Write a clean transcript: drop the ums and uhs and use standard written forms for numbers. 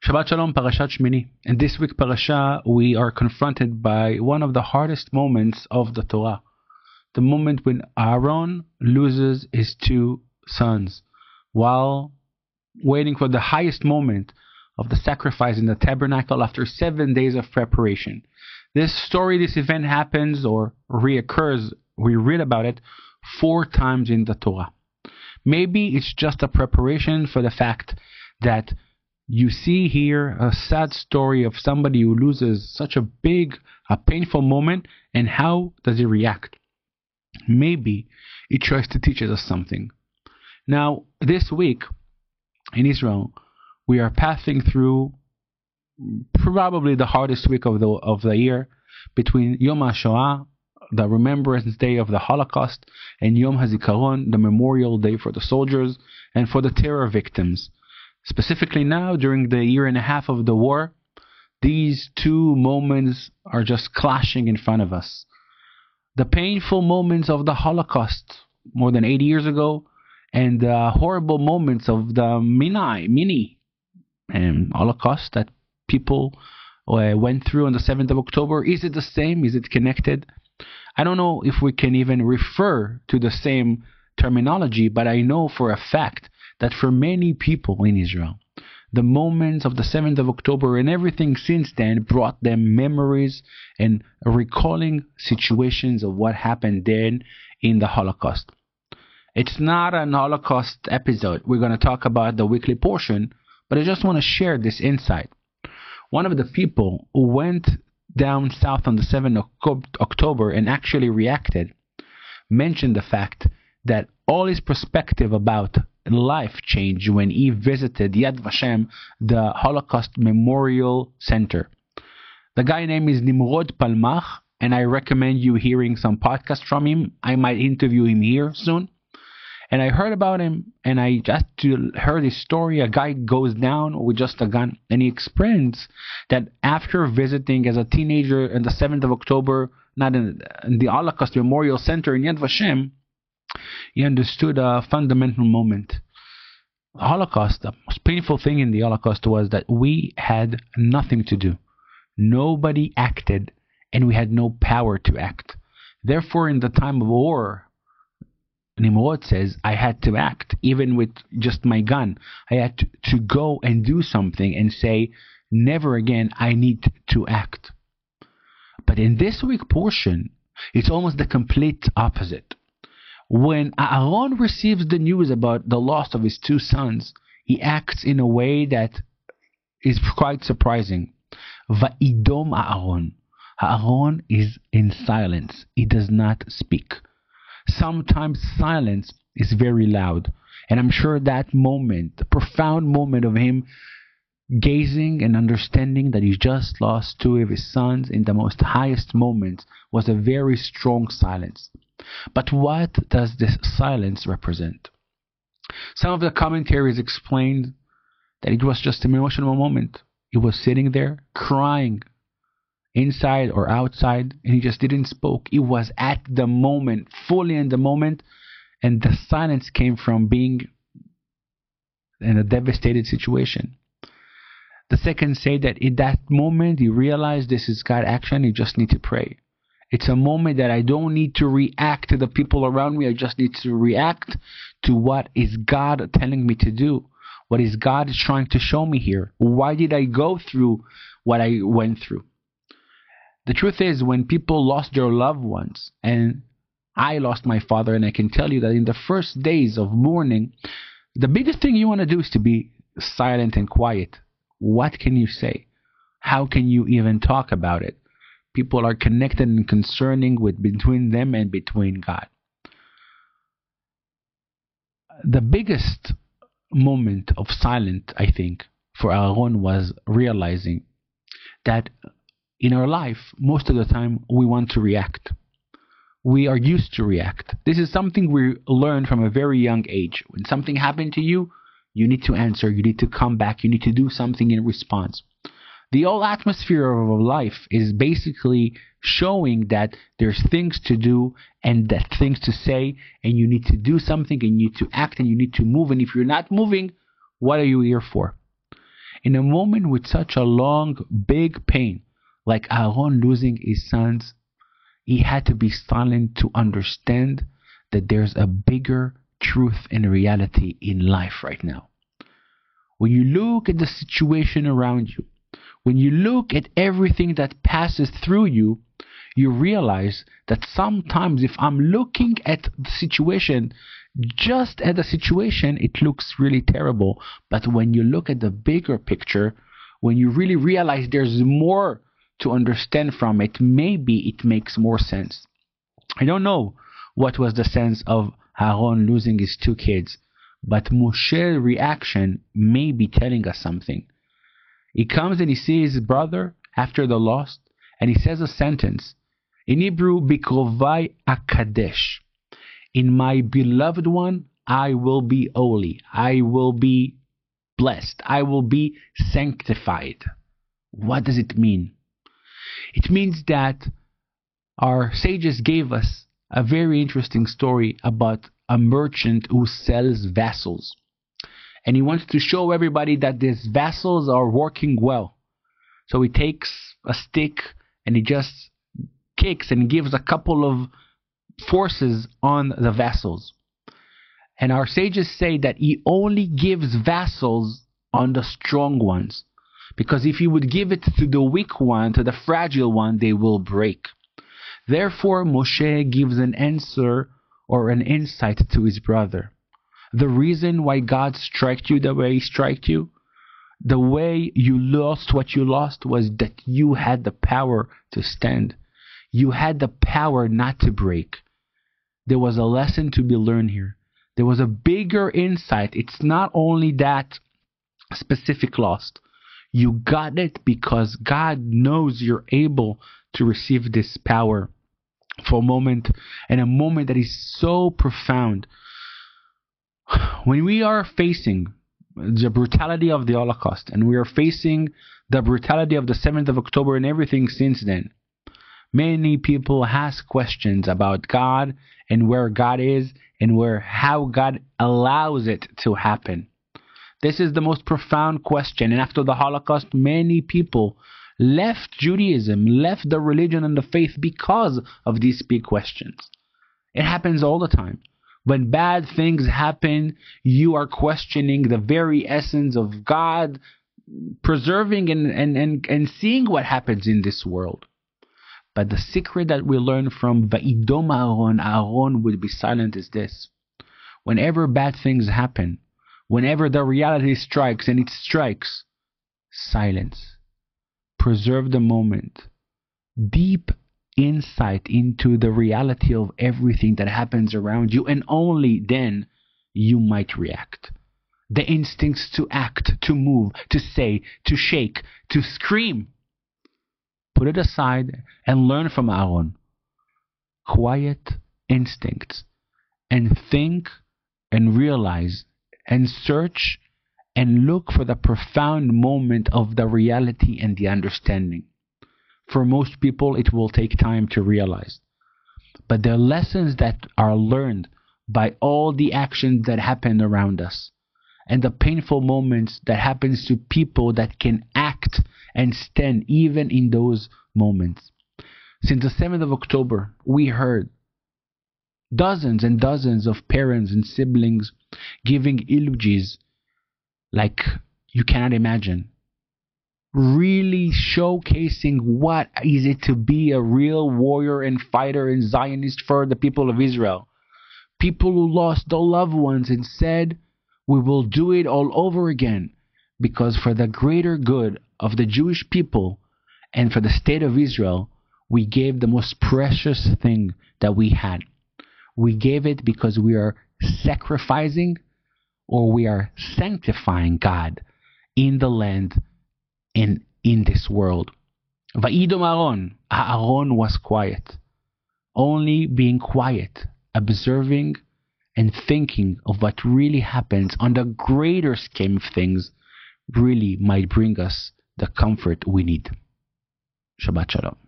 Shabbat Shalom, Parashat Shmini. In this week's parasha, we are confronted by one of the hardest moments of the Torah. The moment when Aaron loses his two sons while waiting for the highest moment of the sacrifice in the tabernacle after 7 days of preparation. This event happens or reoccurs, we read about it 4 times in the Torah. Maybe it's just a preparation for the fact that you see here a sad story of somebody who loses such a painful moment, and how does he react? Maybe it tries to teach us something. Now, this week in Israel, we are passing through probably the hardest week of the year, between Yom HaShoah, the Remembrance Day of the Holocaust, and Yom HaZikaron, the Memorial Day for the soldiers and for the terror victims. Specifically now, during the year and a half of the war, these two moments are just clashing in front of us. The painful moments of the Holocaust more than 80 years ago, and the horrible moments of the mini Holocaust that people went through on the 7th of October. Is it the same? Is it connected? I don't know if we can even refer to the same terminology, but I know for a fact that for many people in Israel, the moments of the 7th of October and everything since then brought them memories and recalling situations of what happened then in the Holocaust. It's not an Holocaust episode. We're going to talk about the weekly portion, but I just want to share this insight. One of the people who went down south on the 7th of October and actually reacted mentioned the fact that all his perspective about life changed when he visited Yad Vashem, the Holocaust Memorial Center. The guy name is Nimrod Palmach, and I recommend you hearing some podcasts from him. I might interview him here soon. And I heard about him, and I just heard his story. A guy goes down with just a gun, and he explains that after visiting as a teenager on the 7th of October, not in the Holocaust Memorial Center in Yad Vashem, he understood a fundamental moment. The Holocaust, the most painful thing in the Holocaust was that we had nothing to do. Nobody acted, and we had no power to act. Therefore, in the time of war, Nimrod says, I had to act, even with just my gun. I had to go and do something and say, never again, I need to act. But in this week portion, it's almost the complete opposite. When Aaron receives the news about the loss of his two sons, he acts in a way that is quite surprising. Va'idom Aaron. Aaron is in silence. He does not speak. Sometimes silence is very loud. And I'm sure that moment, the profound moment of him gazing and understanding that he just lost two of his sons in the most highest moments, was a very strong silence. But what does this silence represent? Some of the commentaries explained that it was just an emotional moment. He was sitting there crying, inside or outside, and he just didn't speak. He was at the moment, fully in the moment, and the silence came from being in a devastated situation. The second say that in that moment he realized this is God's action, he just need to pray. It's a moment that I don't need to react to the people around me. I just need to react to what is God telling me to do. What is God trying to show me here? Why did I go through what I went through? The truth is, when people lost their loved ones, and I lost my father, and I can tell you that in the first days of mourning, the biggest thing you want to do is to be silent and quiet. What can you say? How can you even talk about it? People are connected and concerning with between them and between God. The biggest moment of silence, I think, for Aaron was realizing that in our life, most of the time, we want to react. We are used to react. This is something we learn from a very young age. When something happened to you, you need to answer, you need to come back, you need to do something in response. The whole atmosphere of life is basically showing that there's things to do and that things to say, and you need to do something, and you need to act, and you need to move. And if you're not moving, what are you here for? In a moment with such a long, big pain, like Aaron losing his sons, he had to be silent to understand that there's a bigger truth and reality in life right now. When you look at the situation around you, when you look at everything that passes through you, you realize that sometimes if I'm looking at the situation, just at the situation, it looks really terrible. But when you look at the bigger picture, when you really realize there's more to understand from it, maybe it makes more sense. I don't know what was the sense of Aaron losing his two kids, but Moshe's reaction may be telling us something. He comes and he sees his brother after the loss, and he says a sentence. In Hebrew, Bikrovai Akadesh. In my beloved one, I will be holy. I will be blessed. I will be sanctified. What does it mean? It means that our sages gave us a very interesting story about a merchant who sells vessels. And he wants to show everybody that these vessels are working well. So he takes a stick and he just kicks and gives a couple of forces on the vessels. And our sages say that he only gives vessels on the strong ones. Because if he would give it to the weak one, to the fragile one, they will break. Therefore, Moshe gives an answer or an insight to his brother. The reason why God struck you the way he struck you, the way you lost what you lost, was that you had the power to stand. You had the power not to break. There was a lesson to be learned here. There was a bigger insight. It's not only that specific loss. You got it because God knows you're able to receive this power for a moment, and a moment that is so profound. When we are facing the brutality of the Holocaust, and we are facing the brutality of the 7th of October and everything since then, many people ask questions about God and where God is and how God allows it to happen. This is the most profound question. And after the Holocaust, many people left Judaism, left the religion and the faith because of these big questions. It happens all the time. When bad things happen, you are questioning the very essence of God preserving and seeing what happens in this world. But the secret that we learn from Va'idom Aaron would be silent is this. Whenever bad things happen, whenever the reality strikes, and it strikes, silence. Preserve the moment. Deep insight into the reality of everything that happens around you, and only then you might react. The instincts to act, to move, to say, to shake, to scream. Put it aside and learn from Aaron. Quiet instincts. And think and realize and search and look for the profound moment of the reality and the understanding. For most people, it will take time to realize. But the lessons that are learned by all the actions that happen around us, and the painful moments that happens to people that can act and stand even in those moments. Since the 7th of October, we heard dozens and dozens of parents and siblings giving eulogies like you cannot imagine. Really showcasing what is it to be a real warrior and fighter and Zionist for the people of Israel. People who lost their loved ones and said, we will do it all over again, because for the greater good of the Jewish people and for the state of Israel, we gave the most precious thing that we had. We gave it because we are sacrificing or we are sanctifying God in the land and in this world. Va'idom Aaron. Aaron was quiet. Only being quiet, observing and thinking of what really happens on the greater scheme of things really might bring us the comfort we need. Shabbat Shalom.